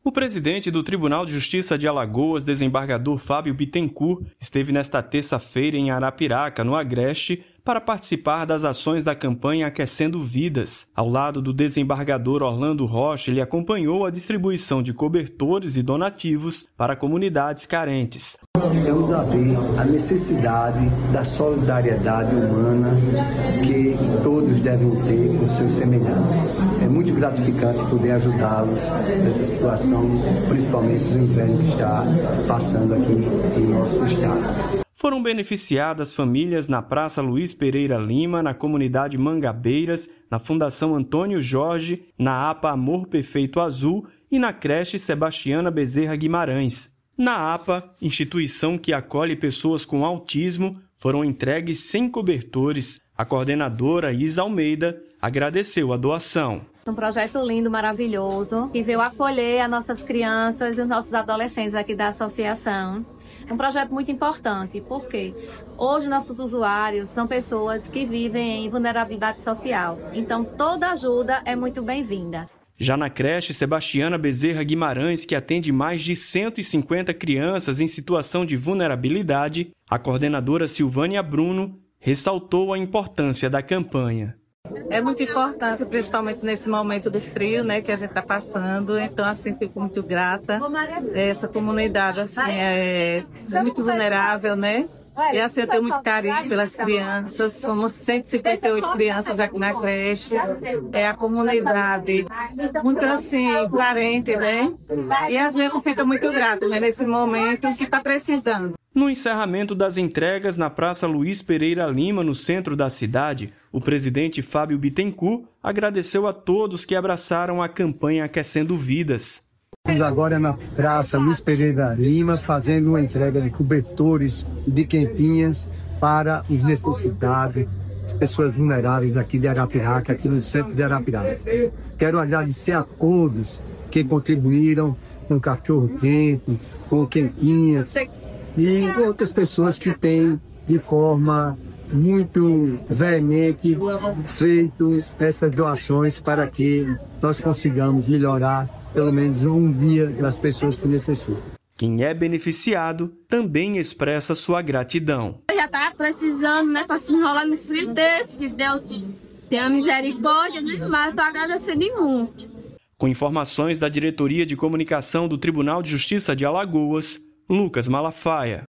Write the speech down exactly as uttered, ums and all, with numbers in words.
O presidente do Tribunal de Justiça de Alagoas, desembargador Fábio Bittencourt, esteve nesta terça-feira em Arapiraca, no Agreste, para participar das ações da campanha Aquecendo Vidas. Ao lado do desembargador Orlando Rocha, ele acompanhou a distribuição de cobertores e donativos para comunidades carentes. Temos a ver a necessidade da solidariedade humana que todos devem ter com seus semelhantes. É muito gratificante poder ajudá-los nessa situação, principalmente do inverno que está passando aqui em nosso estado. Foram beneficiadas famílias na Praça Luiz Pereira Lima, na comunidade Mangabeiras, na Fundação Antônio Jorge, na APA Amor Perfeito Azul e na creche Sebastiana Bezerra Guimarães. Na APA, instituição que acolhe pessoas com autismo, foram entregues cem cobertores. A coordenadora Isa Almeida agradeceu a doação. Um projeto lindo, maravilhoso, que veio acolher as nossas crianças e os nossos adolescentes aqui da associação. É um projeto muito importante, porque hoje nossos usuários são pessoas que vivem em vulnerabilidade social. Então, toda ajuda é muito bem-vinda. Já na creche Sebastiana Bezerra Guimarães, que atende mais de cento e cinquenta crianças em situação de vulnerabilidade, a coordenadora Silvânia Bruno ressaltou a importância da campanha. É muito importante, principalmente nesse momento do frio, né, que a gente está passando. Então, assim, fico muito grata. Essa comunidade, assim, é muito vulnerável, né? E assim, eu tenho muito carinho pelas crianças. Somos cento e cinquenta e oito crianças aqui na creche. É a comunidade muito, assim, carente, né? E a gente fica muito grata, né, nesse momento que está precisando. No encerramento das entregas na Praça Luiz Pereira Lima, no centro da cidade, o presidente Fábio Bittencourt agradeceu a todos que abraçaram a campanha Aquecendo Vidas. Estamos agora na Praça Luiz Pereira Lima, fazendo uma entrega de cobertores e de quentinhas para os necessitados, as pessoas vulneráveis aqui de Arapiraca, aqui no centro de Arapiraca. Quero agradecer a todos que contribuíram com cachorro-quente, com quentinhas, e outras pessoas que têm, de forma muito veemente, feito essas doações para que nós consigamos melhorar pelo menos um dia das pessoas que necessitam. Quem é beneficiado também expressa sua gratidão. Eu já estava precisando, né, para se enrolar no frio desse, que Deus tenha misericórdia, né, mas eu estou agradecendo muito. Com informações da Diretoria de Comunicação do Tribunal de Justiça de Alagoas, Lucas Malafaia.